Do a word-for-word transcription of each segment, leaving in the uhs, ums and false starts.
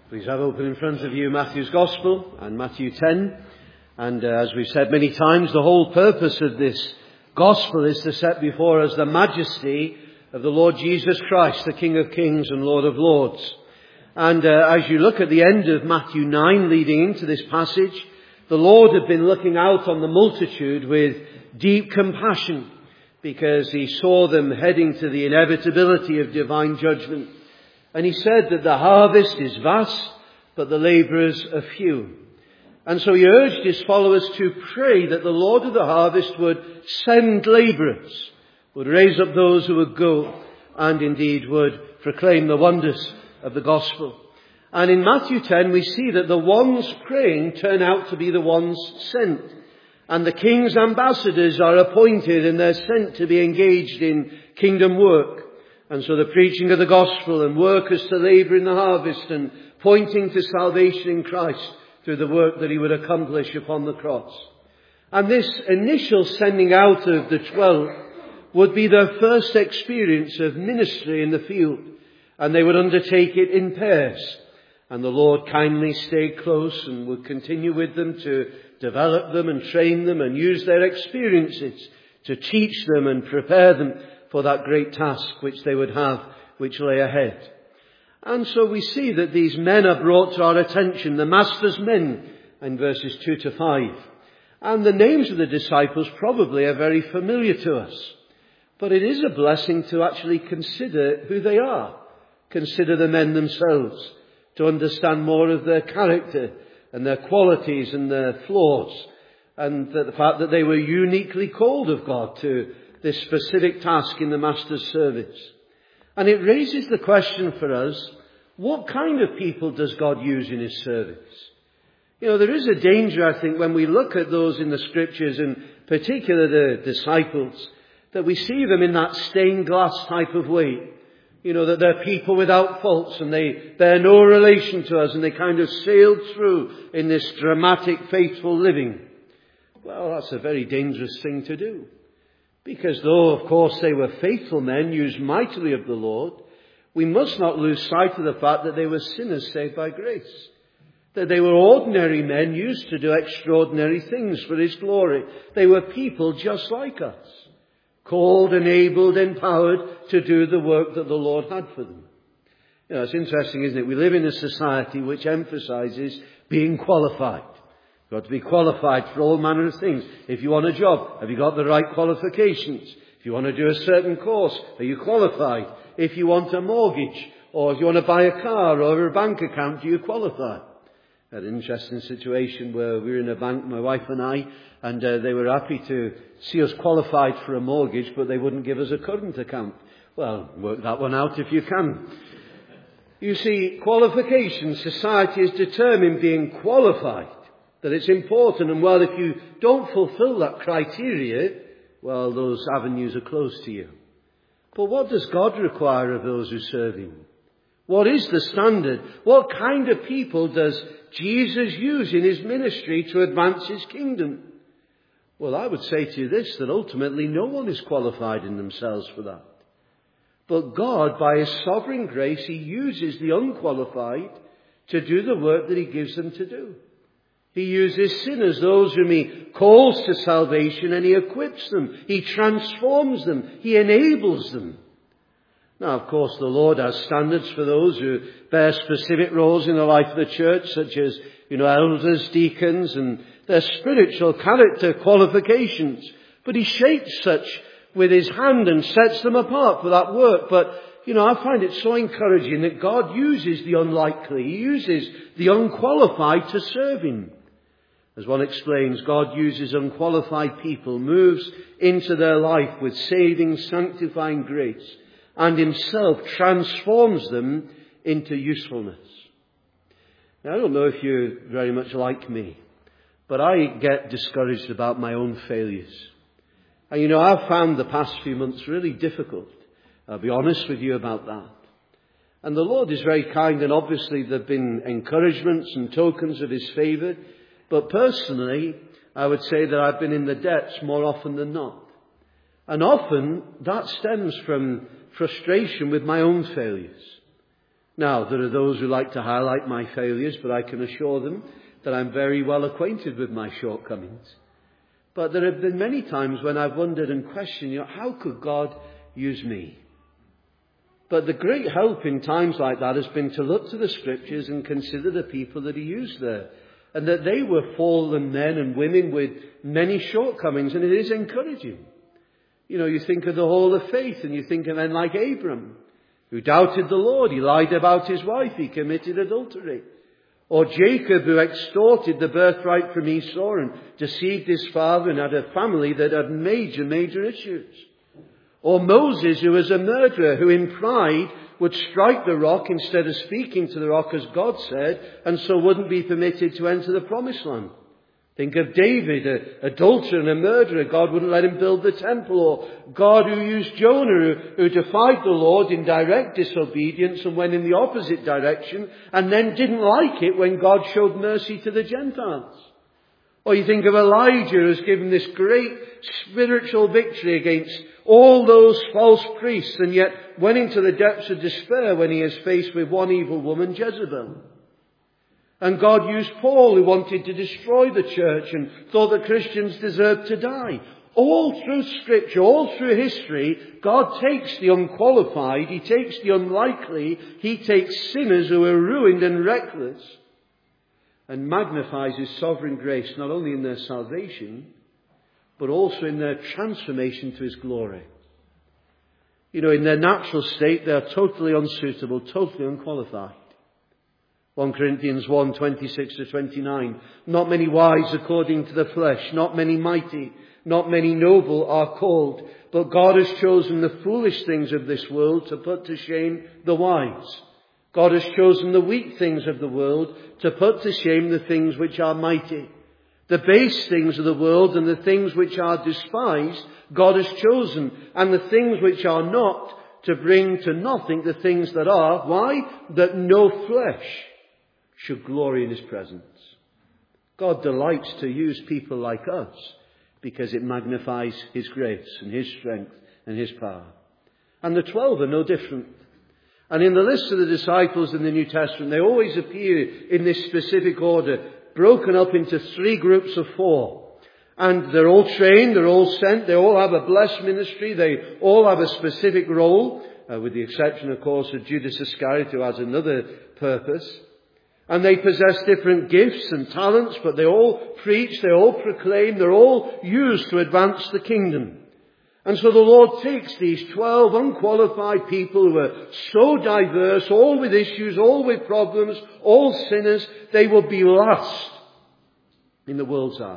Please have open in front of you Matthew's Gospel and Matthew ten. And uh, as we've said many times, the whole purpose of this Gospel is to set before us the majesty of the Lord Jesus Christ, the King of Kings and Lord of Lords. And uh, as you look at the end of Matthew nine leading into this passage, the Lord had been looking out on the multitude with deep compassion because he saw them heading to the inevitability of divine judgment. And he said that the harvest is vast, but the labourers are few. And so he urged his followers to pray that the Lord of the harvest would send labourers, would raise up those who would go and indeed would proclaim the wonders of the gospel. And in Matthew ten we see that the ones praying turn out to be the ones sent. And the king's ambassadors are appointed and they're sent to be engaged in kingdom work. And so the preaching of the gospel and workers to labour in the harvest and pointing to salvation in Christ through the work that he would accomplish upon the cross. And this initial sending out of the twelve would be their first experience of ministry in the field. And they would undertake it in pairs. And the Lord kindly stayed close and would continue with them to develop them and train them and use their experiences to teach them and prepare them for that great task which they would have, which lay ahead. And so we see that these men are brought to our attention, the Master's men, in verses two to five. And the names of the disciples probably are very familiar to us. But it is a blessing to actually consider who they are. Consider the men themselves, to understand more of their character and their qualities and their flaws, and the fact that they were uniquely called of God to this specific task in the Master's service. And it raises the question for us, what kind of people does God use in his service? You know, there is a danger, I think, when we look at those in the scriptures, and particularly the disciples, that we see them in that stained glass type of way. You know, that they're people without faults and they bear no relation to us and they kind of sailed through in this dramatic, faithful living. Well, that's a very dangerous thing to do. Because though, of course, they were faithful men used mightily of the Lord, we must not lose sight of the fact that they were sinners saved by grace. That they were ordinary men used to do extraordinary things for his glory. They were people just like us. Called, enabled, empowered to do the work that the Lord had for them. You know, it's interesting, isn't it? We live in a society which emphasizes being qualified. You've got to be qualified for all manner of things. If you want a job, have you got the right qualifications? If you want to do a certain course, are you qualified? If you want a mortgage, or if you want to buy a car or a bank account, do you qualify? I had an interesting situation where we were in a bank, my wife and I, and uh, they were happy to see us qualified for a mortgage, but they wouldn't give us a current account. Well, work that one out if you can. You see, qualifications, society is determined being qualified, that it's important. And well, if you don't fulfill that criteria, well, those avenues are closed to you. But what does God require of those who serve him? What is the standard? What kind of people does Jesus use in his ministry to advance his kingdom? Well, I would say to you this, that ultimately no one is qualified in themselves for that. But God, by his sovereign grace, he uses the unqualified to do the work that he gives them to do. He uses sinners, those whom he calls to salvation, and he equips them. He transforms them. He enables them. Now, of course, the Lord has standards for those who bear specific roles in the life of the church, such as, you know, elders, deacons, and their spiritual character qualifications. But he shapes such with his hand and sets them apart for that work. But, you know, I find it so encouraging that God uses the unlikely. He uses the unqualified to serve him. As one explains, God uses unqualified people, moves into their life with saving, sanctifying grace, and himself transforms them into usefulness. Now, I don't know if you're very much like me, but I get discouraged about my own failures. And you know, I've found the past few months really difficult. I'll be honest with you about that. And the Lord is very kind, and obviously there have been encouragements and tokens of his favour. But personally, I would say that I've been in the depths more often than not. And often that stems from frustration with my own failures. Now, there are those who like to highlight my failures, but I can assure them that I'm very well acquainted with my shortcomings. But there have been many times when I've wondered and questioned, you know, how could God use me? But the great help in times like that has been to look to the Scriptures and consider the people that He used there. And that they were fallen men and women with many shortcomings, and it is encouraging. You know, you think of the Hall of Faith, and you think of men like Abram, who doubted the Lord. He lied about his wife. He committed adultery. Or Jacob, who extorted the birthright from Esau and deceived his father and had a family that had major, major issues. Or Moses, who was a murderer, who in pride would strike the rock instead of speaking to the rock as God said, and so wouldn't be permitted to enter the promised land. Think of David, an adulterer and a murderer. God wouldn't let him build the temple. Or God who used Jonah, who, who defied the Lord in direct disobedience and went in the opposite direction, and then didn't like it when God showed mercy to the Gentiles. Or you think of Elijah, who's given this great spiritual victory against all those false priests, and yet went into the depths of despair when he is faced with one evil woman, Jezebel. And God used Paul, who wanted to destroy the church and thought that Christians deserved to die. All through Scripture, all through history, God takes the unqualified, He takes the unlikely, He takes sinners who are ruined and reckless, and magnifies His sovereign grace, not only in their salvation, but also in their transformation to His glory. You know, in their natural state, they are totally unsuitable, totally unqualified. First Corinthians one, twenty-six to twenty-nine. Not many wise according to the flesh, not many mighty, not many noble are called. But God has chosen the foolish things of this world to put to shame the wise. God has chosen the weak things of the world to put to shame the things which are mighty. The base things of the world and the things which are despised, God has chosen, and the things which are not, to bring to nothing the things that are. Why? That no flesh should glory in His presence. God delights to use people like us because it magnifies His grace and His strength and His power. And the twelve are no different. And in the list of the disciples in the New Testament, they always appear in this specific order, broken up into three groups of four. And they're all trained, they're all sent, they all have a blessed ministry, they all have a specific role, uh, with the exception, of course, of Judas Iscariot, who has another purpose. And they possess different gifts and talents, but they all preach, they all proclaim, they're all used to advance the kingdom. And so the Lord takes these twelve unqualified people who are so diverse, all with issues, all with problems, all sinners. They will be last in the world's eyes.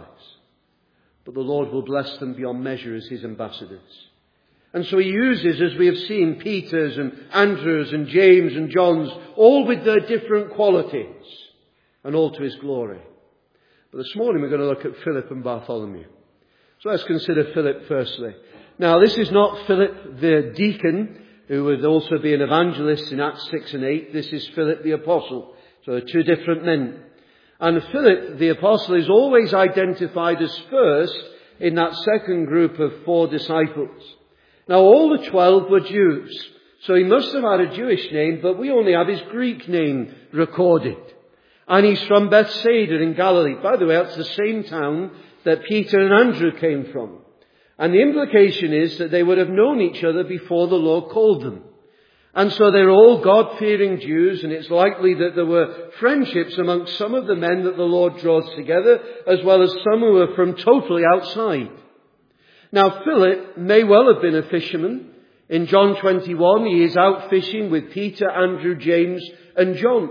But the Lord will bless them beyond measure as His ambassadors. And so He uses, as we have seen, Peter's and Andrew's and James and John's, all with their different qualities, and all to His glory. But this morning we're going to look at Philip and Bartholomew. So let's consider Philip firstly. Now, this is not Philip the deacon, who would also be an evangelist in Acts six and eight. This is Philip the apostle. So they're two different men. And Philip the apostle is always identified as first in that second group of four disciples. Now, all the twelve were Jews, so he must have had a Jewish name, but we only have his Greek name recorded. And he's from Bethsaida in Galilee. By the way, that's the same town that Peter and Andrew came from. And the implication is that they would have known each other before the Lord called them. And so they're all God-fearing Jews, and it's likely that there were friendships amongst some of the men that the Lord draws together, as well as some who were from totally outside. Now, Philip may well have been a fisherman. In John twenty-one, he is out fishing with Peter, Andrew, James, and John.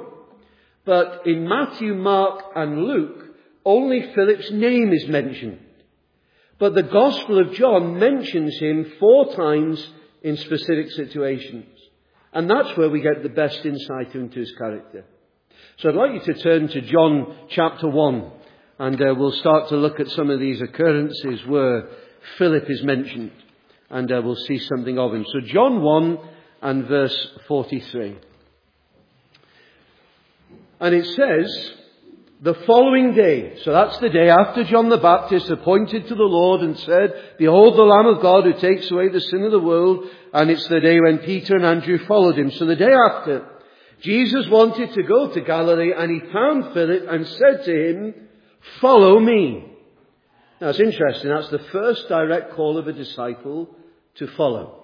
But in Matthew, Mark, and Luke, only Philip's name is mentioned. But the Gospel of John mentions him four times in specific situations. And that's where we get the best insight into his character. So I'd like you to turn to John chapter one. And uh, we'll start to look at some of these occurrences where Philip is mentioned. And uh, we'll see something of him. So John one and verse forty-three. And it says, the following day, so that's the day after John the Baptist appointed to the Lord and said, behold the Lamb of God who takes away the sin of the world. And it's the day when Peter and Andrew followed him. So the day after, Jesus wanted to go to Galilee, and he found Philip and said to him, "Follow me." Now it's interesting, that's the first direct call of a disciple, to follow.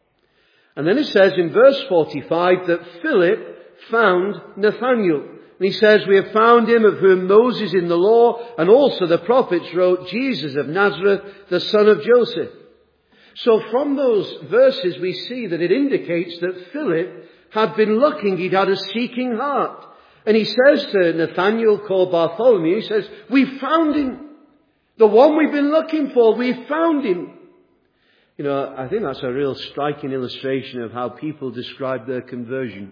And then it says in verse forty-five that Philip found Nathanael. And he says, "We have found him of whom Moses in the law and also the prophets wrote, Jesus of Nazareth, the son of Joseph." So from those verses we see that it indicates that Philip had been looking, he'd had a seeking heart. And he says to Nathanael, called Bartholomew, he says, "We found him. The one we've been looking for, we found him." You know, I think that's a real striking illustration of how people describe their conversion.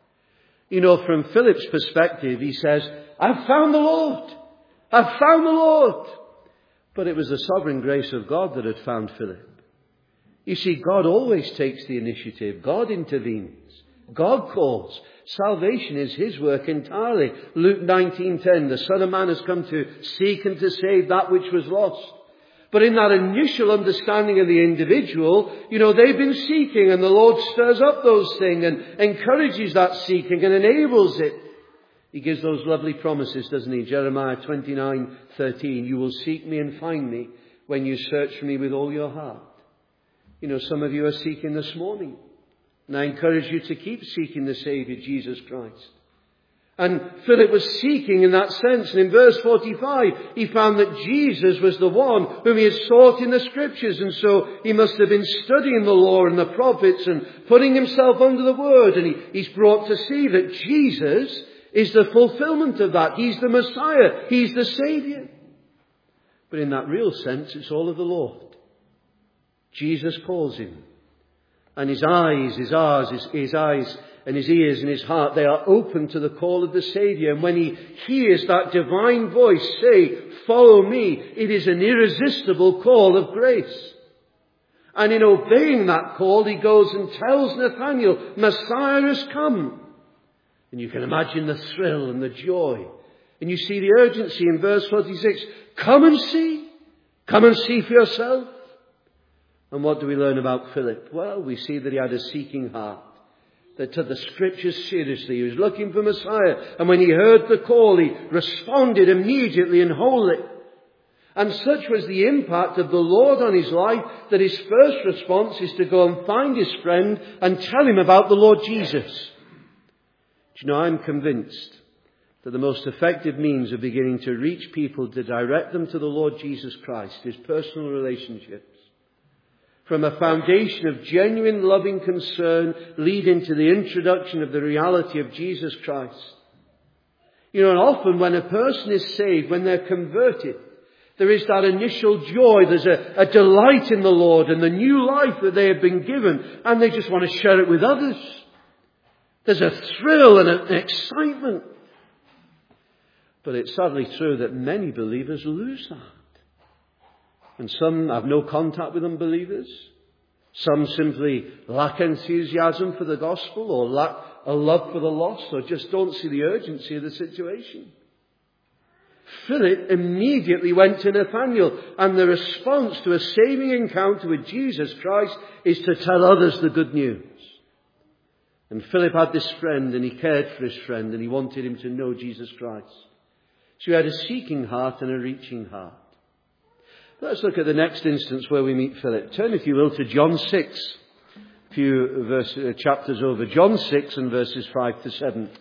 You know, from Philip's perspective, he says, "I've found the Lord. I've found the Lord." But it was the sovereign grace of God that had found Philip. You see, God always takes the initiative. God intervenes. God calls. Salvation is his work entirely. Luke nineteen ten, the Son of Man has come to seek and to save that which was lost. But in that initial understanding of the individual, you know, they've been seeking, and the Lord stirs up those things and encourages that seeking and enables it. He gives those lovely promises, doesn't he? Jeremiah twenty-nine thirteen, "You will seek me and find me when you search for me with all your heart." You know, some of you are seeking this morning. And I encourage you to keep seeking the Saviour, Jesus Christ. And Philip was seeking in that sense. And in verse forty-five, he found that Jesus was the one whom he had sought in the Scriptures. And so he must have been studying the law and the prophets and putting himself under the Word. And he, he's brought to see that Jesus is the fulfillment of that. He's the Messiah. He's the Saviour. But in that real sense, it's all of the Lord. Jesus calls him. And his eyes, his eyes, his, his eyes and his ears and his heart, they are open to the call of the Saviour. And when he hears that divine voice say, "Follow me," it is an irresistible call of grace. And in obeying that call, he goes and tells Nathanael, "Messiah has come." And you can imagine the thrill and the joy. And you see the urgency in verse forty-six. "Come and see. Come and see for yourself." And what do we learn about Philip? Well, we see that he had a seeking heart, that took the Scriptures seriously. He was looking for Messiah. And when he heard the call, he responded immediately and wholly. And such was the impact of the Lord on his life that his first response is to go and find his friend and tell him about the Lord Jesus. Do you know, I'm convinced that the most effective means of beginning to reach people, to direct them to the Lord Jesus Christ, is personal relationships. From a foundation of genuine loving concern leading to the introduction of the reality of Jesus Christ. You know, and often when a person is saved, when they're converted, there is that initial joy. There's a, a delight in the Lord and the new life that they have been given, and they just want to share it with others. There's a thrill and an excitement. But it's sadly true that many believers lose that. And some have no contact with unbelievers. Some simply lack enthusiasm for the gospel, or lack a love for the lost, or just don't see the urgency of the situation. Philip immediately went to Nathanael, and the response to a saving encounter with Jesus Christ is to tell others the good news. And Philip had this friend, and he cared for his friend, and he wanted him to know Jesus Christ. So he had a seeking heart and a reaching heart. Let's look at the next instance where we meet Philip. Turn, if you will, to John six. A few verse, uh, chapters over. John six and verses five to seven.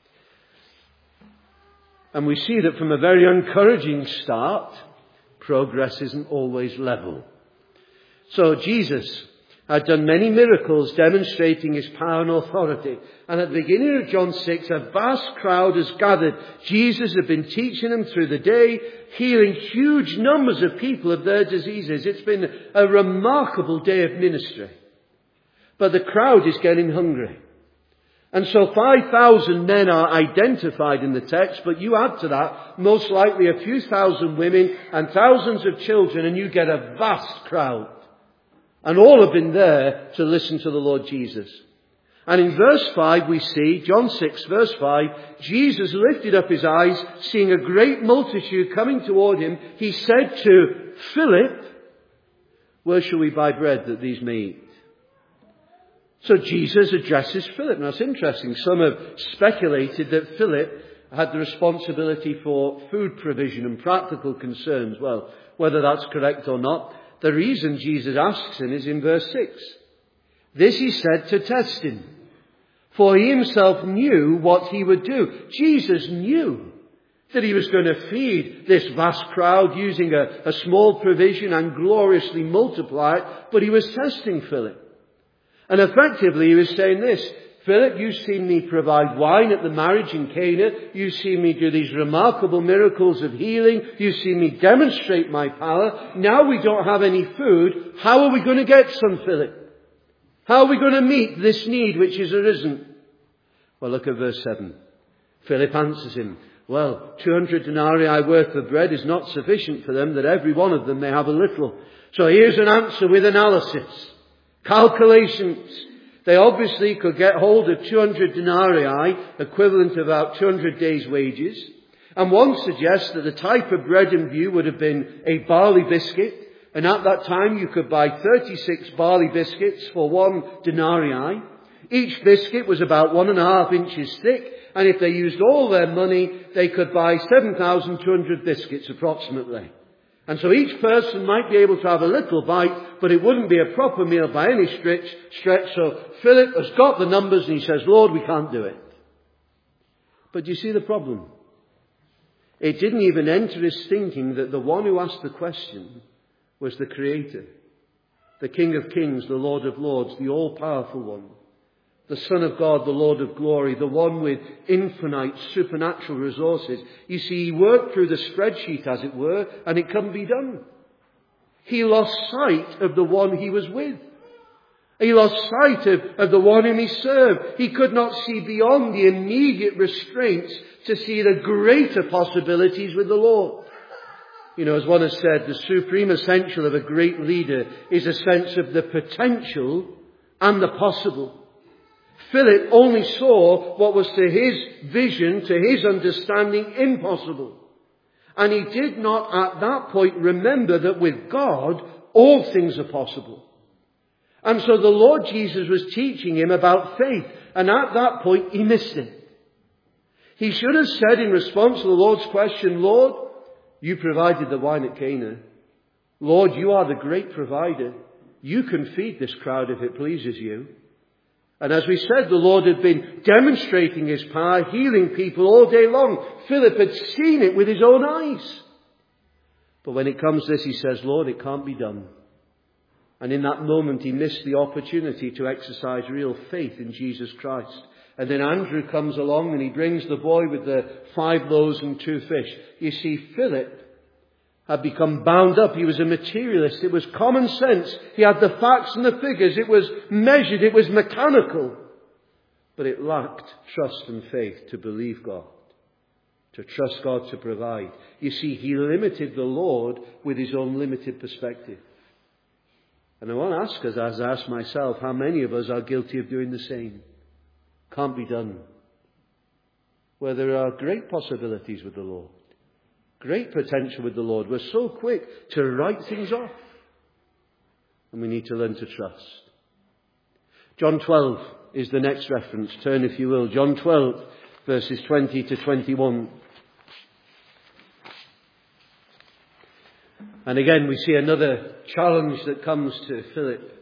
And we see that from a very encouraging start, progress isn't always level. So Jesus had done many miracles demonstrating his power and authority. And at the beginning of John six, a vast crowd has gathered. Jesus had been teaching them through the day, healing huge numbers of people of their diseases. It's been a remarkable day of ministry. But the crowd is getting hungry. And so five thousand men are identified in the text, but you add to that most likely a few thousand women and thousands of children, and you get a vast crowd. And all have been there to listen to the Lord Jesus. And in verse five we see, John six verse five, Jesus lifted up his eyes, seeing a great multitude coming toward him. He said to Philip, "Where shall we buy bread that these may eat?" So Jesus addresses Philip. Now it's interesting. Some have speculated that Philip had the responsibility for food provision and practical concerns. Well, whether that's correct or not, the reason Jesus asks him is in verse six. This he said to test him, for he himself knew what he would do. Jesus knew that he was going to feed this vast crowd using a, a small provision and gloriously multiply it, but he was testing Philip. And effectively he was saying this, Philip, you've seen me provide wine at the marriage in Cana. You've seen me do these remarkable miracles of healing. You've seen me demonstrate my power. Now we don't have any food. How are we going to get some, Philip? How are we going to meet this need which has arisen? Well, look at verse seven. Philip answers him, well, two hundred denarii worth of bread is not sufficient for them, that every one of them may have a little. So here's an answer with analysis. Calculations. They obviously could get hold of two hundred denarii, equivalent to about two hundred days' wages. And one suggests that the type of bread in view would have been a barley biscuit. And at that time you could buy thirty-six barley biscuits for one denarii. Each biscuit was about one and a half inches thick. And if they used all their money, they could buy seven thousand two hundred biscuits approximately. And so each person might be able to have a little bite, but it wouldn't be a proper meal by any stretch. stretch. So Philip has got the numbers and he says, Lord, we can't do it. But do you see the problem? It didn't even enter his thinking that the one who asked the question was the Creator, the King of Kings, the Lord of Lords, the all-powerful one, the Son of God, the Lord of glory, the one with infinite supernatural resources. You see, he worked through the spreadsheet, as it were, and it couldn't be done. He lost sight of the one he was with. He lost sight of, of the one whom he served. He could not see beyond the immediate restraints to see the greater possibilities with the Lord. You know, as one has said, the supreme essential of a great leader is a sense of the potential and the possible. Philip only saw what was to his vision, to his understanding, impossible. And he did not at that point remember that with God, all things are possible. And so the Lord Jesus was teaching him about faith. And at that point, he missed it. He should have said in response to the Lord's question, Lord, you provided the wine at Cana. Lord, you are the great provider. You can feed this crowd if it pleases you. And as we said, the Lord had been demonstrating his power, healing people all day long. Philip had seen it with his own eyes. But when it comes to this, he says, Lord, it can't be done. And in that moment, he missed the opportunity to exercise real faith in Jesus Christ. And then Andrew comes along and he brings the boy with the five loaves and two fish. You see, Philip had become bound up. He was a materialist. It was common sense. He had the facts and the figures. It was measured. It was mechanical. But it lacked trust and faith to believe God, to trust God to provide. You see, he limited the Lord with his own limited perspective. And I want to ask us, as I ask myself, how many of us are guilty of doing the same? Can't be done. Where there are great possibilities with the Lord. Great potential with the Lord. We're so quick to write things off. And we need to learn to trust. John twelve is the next reference. Turn, if you will. John twelve, verses twenty to twenty-one. And again, we see another challenge that comes to Philip.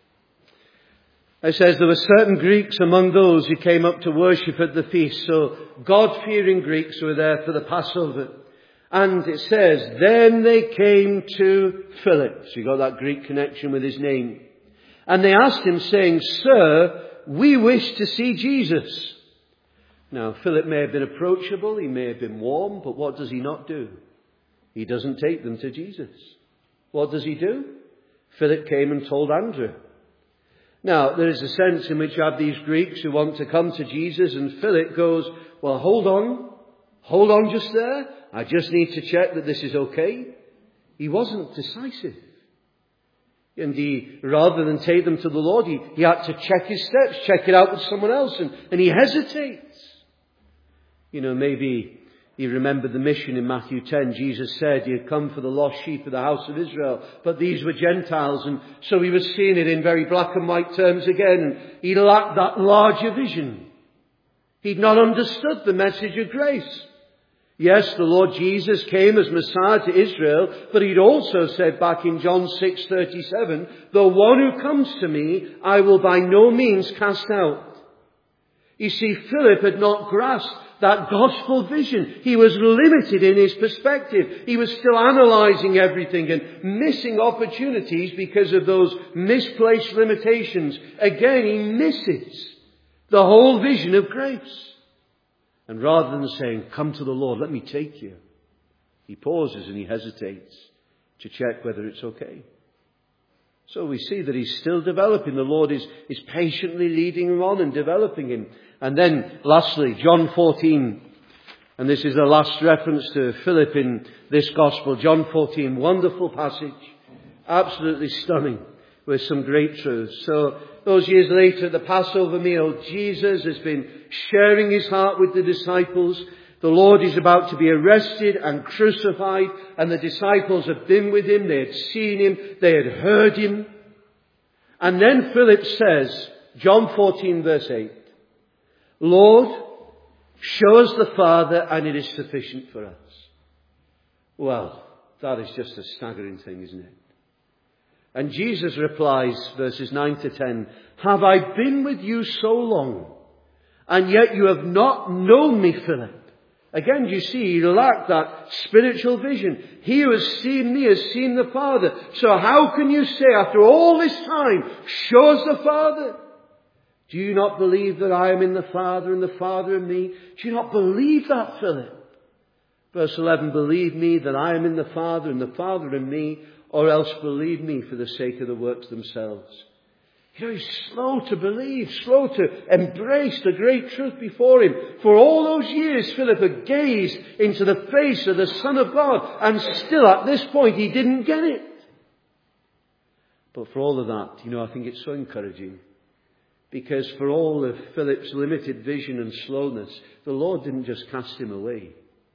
It says, there were certain Greeks among those who came up to worship at the feast. So God-fearing Greeks were there for the Passover. And it says, then they came to Philip. So you got that Greek connection with his name. And they asked him, saying, Sir, we wish to see Jesus. Now, Philip may have been approachable. He may have been warm. But what does he not do? He doesn't take them to Jesus. What does he do? Philip came and told Andrew. Now, there is a sense in which you have these Greeks who want to come to Jesus, and Philip goes, well, hold on. Hold on just there. I just need to check that this is okay. He wasn't decisive. And he, rather than take them to the Lord, he, he had to check his steps, check it out with someone else, and, and he hesitates. You know, maybe You remember the mission in Matthew ten. Jesus said, "You come for the lost sheep of the house of Israel." But these were Gentiles, and so he was seeing it in very black and white terms again. He lacked that larger vision. He'd not understood the message of grace. Yes, the Lord Jesus came as Messiah to Israel, but he'd also said back in John six thirty-seven, "The one who comes to me, I will by no means cast out." You see, Philip had not grasped that gospel vision. He was limited in his perspective. He was still analysing everything and missing opportunities because of those misplaced limitations. Again, he misses the whole vision of grace. And rather than saying, "Come to the Lord, let me take you," he pauses and he hesitates to check whether it's okay. So we see that he's still developing. The Lord is, is patiently leading him on and developing him. And then lastly, John fourteen. And this is the last reference to Philip in this gospel. John fourteen, wonderful passage. Absolutely stunning with some great truths. So those years later at the Passover meal, Jesus has been sharing his heart with the disciples. The Lord is about to be arrested and crucified, and the disciples have been with him. They had seen him. They had heard him. And then Philip says, John fourteen verse eight, "Lord, show us the Father and it is sufficient for us." Well, that is just a staggering thing, isn't it? And Jesus replies, verses nine to ten, "Have I been with you so long, and yet you have not known me, Philip?" Again, you see, he lacked that spiritual vision. "He who has seen me has seen the Father. So how can you say after all this time, 'Show us the Father'? Do you not believe that I am in the Father and the Father in me?" Do you not believe that, Philip? Verse eleven, "Believe me that I am in the Father and the Father in me, or else believe me for the sake of the works themselves." You know, he's slow to believe, slow to embrace the great truth before him. For all those years, Philip had gazed into the face of the Son of God, and still at this point he didn't get it. But for all of that, you know, I think it's so encouraging. Because for all of Philip's limited vision and slowness, the Lord didn't just cast him away.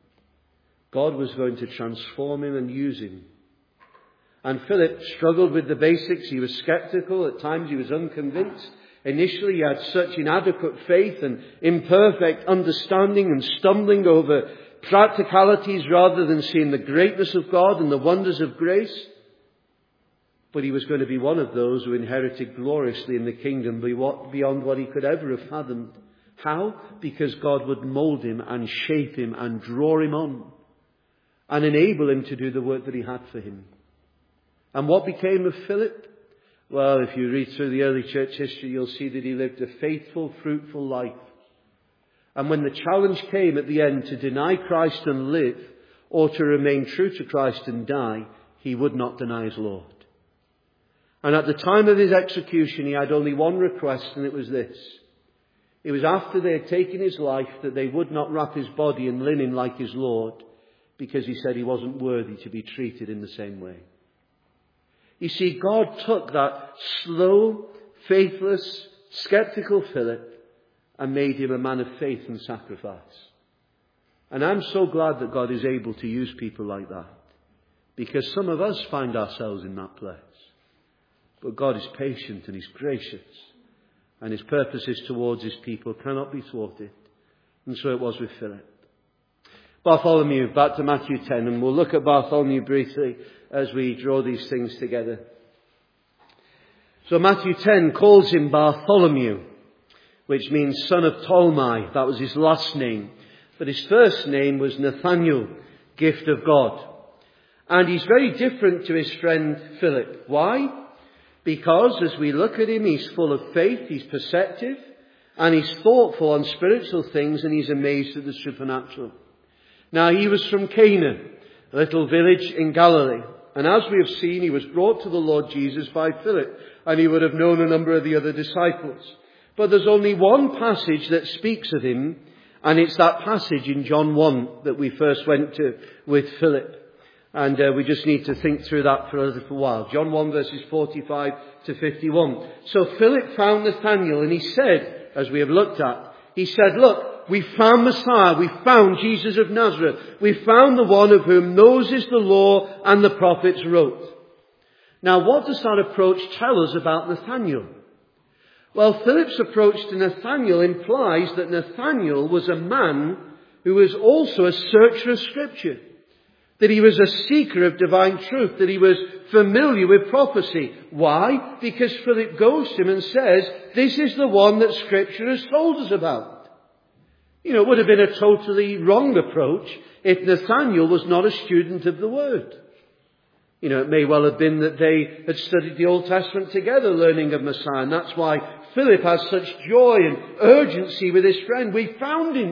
God was going to transform him and use him. And Philip struggled with the basics. He was skeptical. At times he was unconvinced. Initially he had such inadequate faith and imperfect understanding and stumbling over practicalities rather than seeing the greatness of God and the wonders of grace. But he was going to be one of those who inherited gloriously in the kingdom beyond what he could ever have fathomed. How? Because God would mould him and shape him and draw him on and enable him to do the work that he had for him. And what became of Philip? Well, if you read through the early church history, you'll see that he lived a faithful, fruitful life. And when the challenge came at the end to deny Christ and live, or to remain true to Christ and die, he would not deny his Lord. And at the time of his execution, he had only one request, and it was this. It was after they had taken his life that they would not wrap his body in linen like his Lord, because he said he wasn't worthy to be treated in the same way. You see, God took that slow, faithless, skeptical Philip and made him a man of faith and sacrifice. And I'm so glad that God is able to use people like that, because some of us find ourselves in that place. But God is patient and he's gracious, and his purposes towards his people cannot be thwarted. And so it was with Philip. Bartholomew, back to Matthew ten, and we'll look at Bartholomew briefly as we draw these things together. So Matthew ten calls him Bartholomew, which means son of Ptolemy. That was his last name. But his first name was Nathaniel, gift of God. And he's very different to his friend Philip. Why? Because as we look at him, he's full of faith, he's perceptive, and he's thoughtful on spiritual things, and he's amazed at the supernatural. Now, he was from Cana, a little village in Galilee. And as we have seen, he was brought to the Lord Jesus by Philip, and he would have known a number of the other disciples. But there's only one passage that speaks of him, and it's that passage in John one that we first went to with Philip. And uh, we just need to think through that for a little while. John one verses forty-five to fifty-one. So Philip found Nathanael, and he said, as we have looked at, he said, "Look, We found Messiah. We found Jesus of Nazareth. We found the one of whom Moses, the law, and the prophets wrote. Now, what does that approach tell us about Nathanael? Well, Philip's approach to Nathanael implies that Nathanael was a man who was also a searcher of Scripture. That he was a seeker of divine truth. That he was familiar with prophecy. Why? Because Philip goes to him and says, this is the one that Scripture has told us about. You know, it would have been a totally wrong approach if Nathanael was not a student of the Word. You know, it may well have been that they had studied the Old Testament together, learning of Messiah. And that's why Philip has such joy and urgency with his friend. We found him.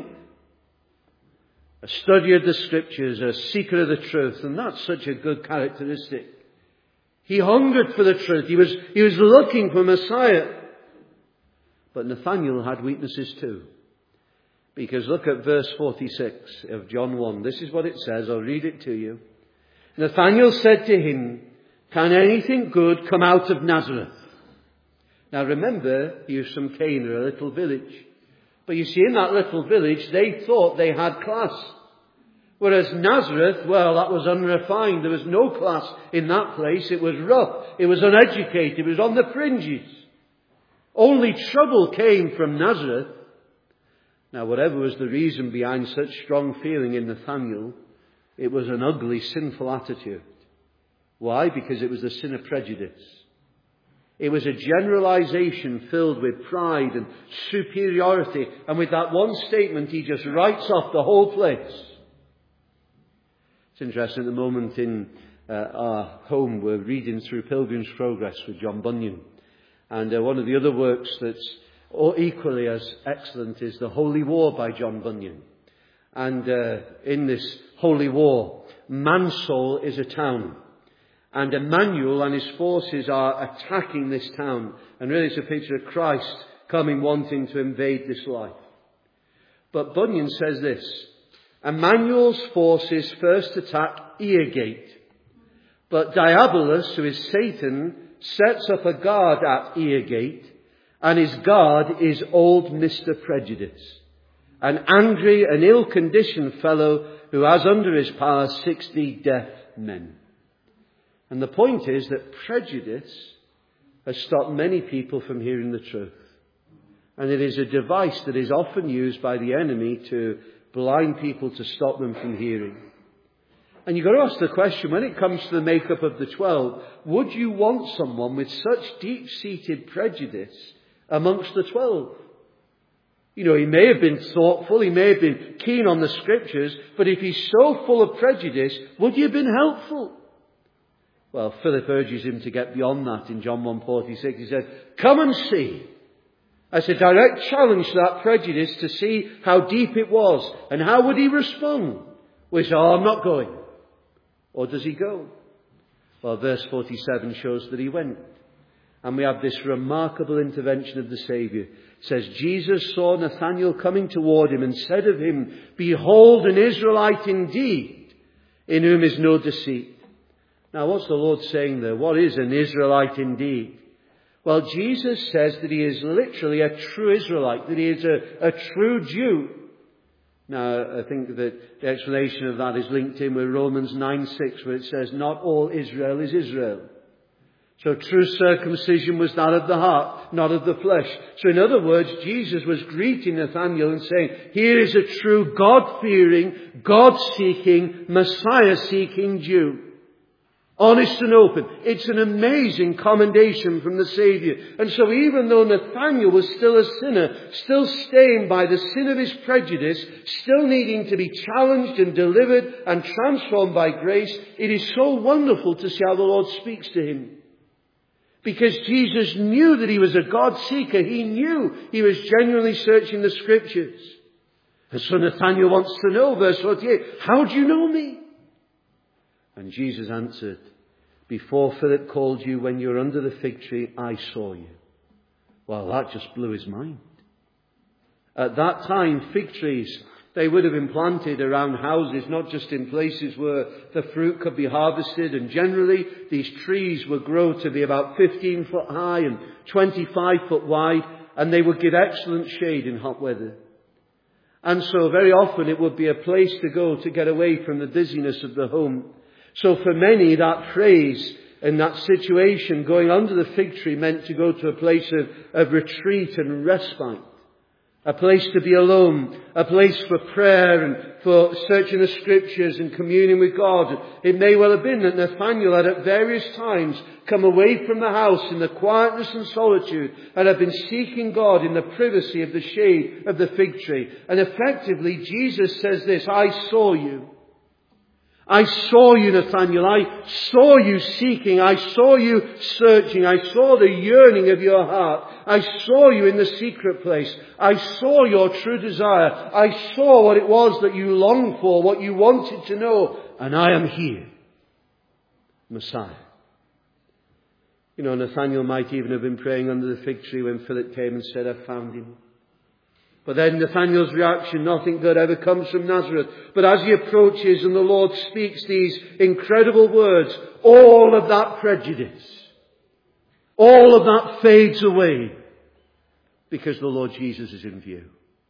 A studier of the Scriptures, a seeker of the truth. And that's such a good characteristic. He hungered for the truth. He was, he was looking for Messiah. But Nathanael had weaknesses too. Because look at verse forty-six of John one. This is what it says. I'll read it to you. Nathanael said to him, can anything good come out of Nazareth? Now remember, he was from Cana, a little village. But you see, in that little village, they thought they had class. Whereas Nazareth, well, that was unrefined. There was no class in that place. It was rough. It was uneducated. It was on the fringes. Only trouble came from Nazareth. Now, whatever was the reason behind such strong feeling in Nathanael, it was an ugly, sinful attitude. Why? Because it was the sin of prejudice. It was a generalization filled with pride and superiority. And with that one statement, he just writes off the whole place. It's interesting, at the moment in uh, our home, we're reading through Pilgrim's Progress with John Bunyan. And uh, one of the other works that's equally as excellent is The Holy War by John Bunyan. And uh, in this Holy War, Mansoul is a town. And Emmanuel and his forces are attacking this town. And really it's a picture of Christ coming wanting to invade this life. But Bunyan says this. Emmanuel's forces first attack Eargate. But Diabolus, who is Satan, sets up a guard at Eargate. And his guard is old Mister Prejudice. An angry and ill-conditioned fellow who has under his power sixty deaf men. And the point is that prejudice has stopped many people from hearing the truth. And it is a device that is often used by the enemy to blind people to stop them from hearing. And you've got to ask the question, when it comes to the makeup of the twelve, would you want someone with such deep-seated prejudice amongst the twelve? You know, he may have been thoughtful, he may have been keen on the Scriptures, but if he's so full of prejudice, would he have been helpful? Well, Philip urges him to get beyond that in John one forty-six. He said, come and see. As a direct challenge to that prejudice to see how deep it was. And how would he respond? Well, he said, oh, I'm not going. Or does he go? Well, verse forty-seven shows that he went. And we have this remarkable intervention of the Saviour. It says, Jesus saw Nathanael coming toward him and said of him, behold, an Israelite indeed, in whom is no deceit. Now, what's the Lord saying there? What is an Israelite indeed? Well, Jesus says that he is literally a true Israelite, that he is a, a true Jew. Now, I think that the explanation of that is linked in with Romans nine six, where it says, not all Israel is Israel. So true circumcision was that of the heart, not of the flesh. So in other words, Jesus was greeting Nathanael and saying, here is a true God-fearing, God-seeking, Messiah-seeking Jew. Honest and open. It's an amazing commendation from the Saviour. And so even though Nathanael was still a sinner, still stained by the sin of his prejudice, still needing to be challenged and delivered and transformed by grace, it is so wonderful to see how the Lord speaks to him. Because Jesus knew that he was a God seeker. He knew he was genuinely searching the Scriptures. And so Nathanael wants to know, verse forty-eight, how do you know me? And Jesus answered, before Philip called you when you were under the fig tree, I saw you. Well, that just blew his mind. At that time, fig trees, they would have been planted around houses, not just in places where the fruit could be harvested. And generally, these trees would grow to be about fifteen foot high and twenty-five foot wide, and they would give excellent shade in hot weather. And so very often it would be a place to go to get away from the busyness of the home. So for many, that phrase in that situation, going under the fig tree, meant to go to a place of, of retreat and respite. A place to be alone, a place for prayer and for searching the scriptures and communing with God. It may well have been that Nathanael had at various times come away from the house in the quietness and solitude and had been seeking God in the privacy of the shade of the fig tree. And effectively, Jesus says this, I saw you. I saw you, Nathanael. I saw you seeking. I saw you searching. I saw the yearning of your heart. I saw you in the secret place. I saw your true desire. I saw what it was that you longed for, what you wanted to know. And I am here. Messiah. You know, Nathanael might even have been praying under the fig tree when Philip came and said, I found him. But then Nathanael's reaction, nothing good ever comes from Nazareth. But as he approaches and the Lord speaks these incredible words, all of that prejudice, all of that fades away because the Lord Jesus is in view.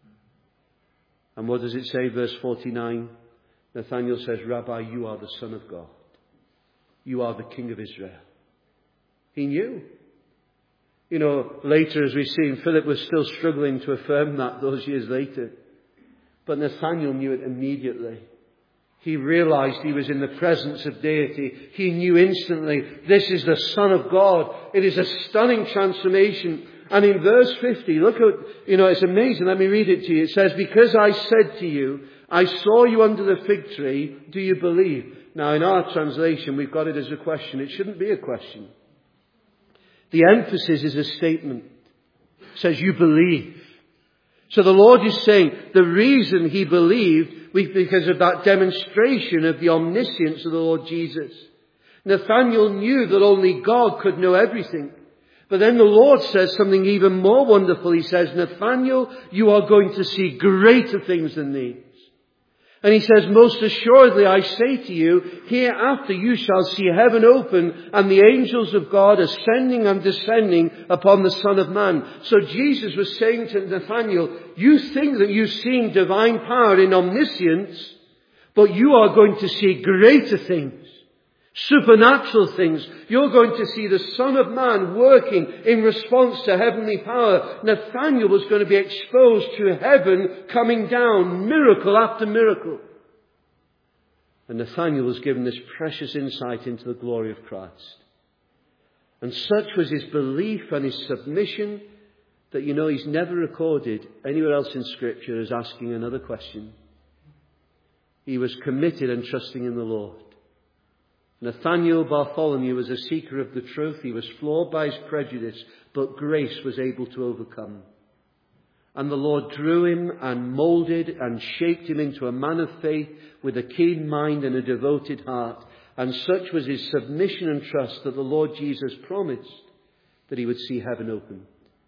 And what does it say, verse forty-nine? Nathanael says, Rabbi, you are the Son of God. You are the King of Israel. He knew. You know, later as we've seen, Philip was still struggling to affirm that those years later. But Nathanael knew it immediately. He realized he was in the presence of deity. He knew instantly, this is the Son of God. It is a stunning transformation. And in verse fifty, look at, you know, it's amazing. Let me read it to you. It says, because I said to you, I saw you under the fig tree, do you believe? Now in our translation, we've got it as a question. It shouldn't be a question. The emphasis is a statement. It says, you believe. So the Lord is saying the reason he believed was because of that demonstration of the omniscience of the Lord Jesus. Nathanael knew that only God could know everything. But then the Lord says something even more wonderful. He says, Nathanael, you are going to see greater things than these. And he says, most assuredly I say to you, hereafter you shall see heaven open and the angels of God ascending and descending upon the Son of Man. So Jesus was saying to Nathanael, you think that you've seen divine power in omniscience, but you are going to see greater things, supernatural things. You're going to see the Son of Man working in response to heavenly power. Nathanael was going to be exposed to heaven coming down, miracle after miracle. And Nathanael was given this precious insight into the glory of Christ. And such was his belief and his submission that, you know, he's never recorded anywhere else in Scripture as asking another question. He was committed and trusting in the Lord. Nathanael Bartholomew was a seeker of the truth. He was flawed by his prejudice, but grace was able to overcome. And the Lord drew him and moulded and shaped him into a man of faith with a keen mind and a devoted heart. And such was his submission and trust that the Lord Jesus promised that he would see heaven open.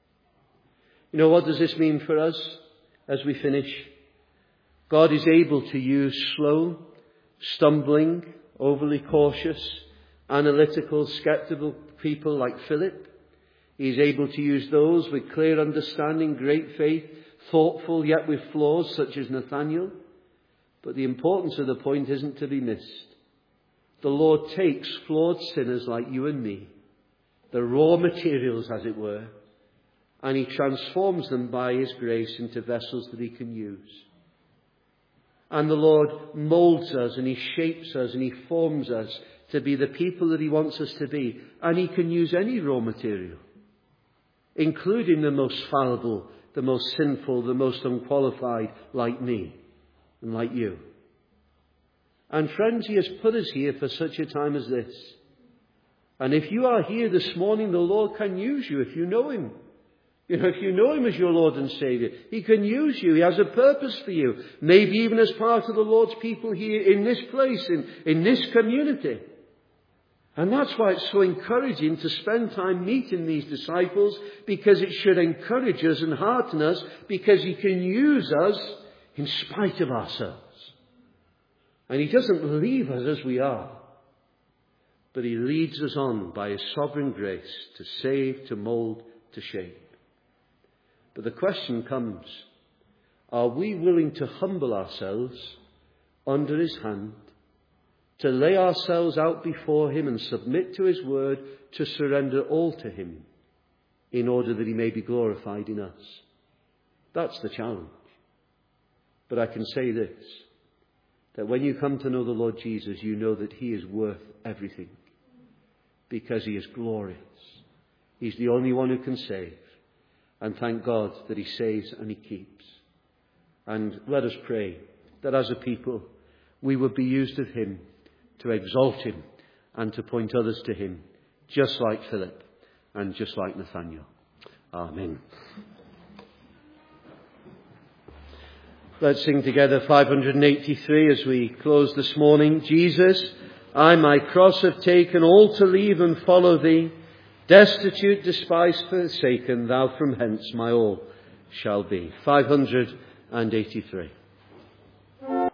You know, what does this mean for us as we finish? God is able to use slow, stumbling, overly cautious, analytical, skeptical people like Philip. He's able to use those with clear understanding, great faith, thoughtful yet with flaws such as Nathanael. But the importance of the point isn't to be missed. The Lord takes flawed sinners like you and me, the raw materials as it were, and he transforms them by his grace into vessels that he can use. And the Lord moulds us and he shapes us and he forms us to be the people that he wants us to be. And he can use any raw material, including the most fallible, the most sinful, the most unqualified, like me and like you. And friends, he has put us here for such a time as this. And if you are here this morning, the Lord can use you if you know him. You know, if you know him as your Lord and Saviour, he can use you. He has a purpose for you. Maybe even as part of the Lord's people here in this place, in, in this community. And that's why it's so encouraging to spend time meeting these disciples, because it should encourage us and hearten us, because he can use us in spite of ourselves. And he doesn't leave us as we are, but he leads us on by his sovereign grace to save, to mould, to shape. But the question comes, Are we willing to humble ourselves under his hand, to lay ourselves out before him and submit to his word, to surrender all to him in order that he may be glorified in us? That's the challenge. But I can say this, that when you come to know the Lord Jesus, you know that he is worth everything because he is glorious. He's the only one who can save. And thank God that he saves and he keeps. And let us pray that as a people, we would be used of him to exalt him and to point others to him, just like Philip and just like Nathaniel. Amen. Let's sing together five hundred eighty-three as we close this morning. Jesus, I my cross have taken, all to leave and follow thee. Destitute, despised, forsaken, thou from hence my all shall be. five hundred eighty-three.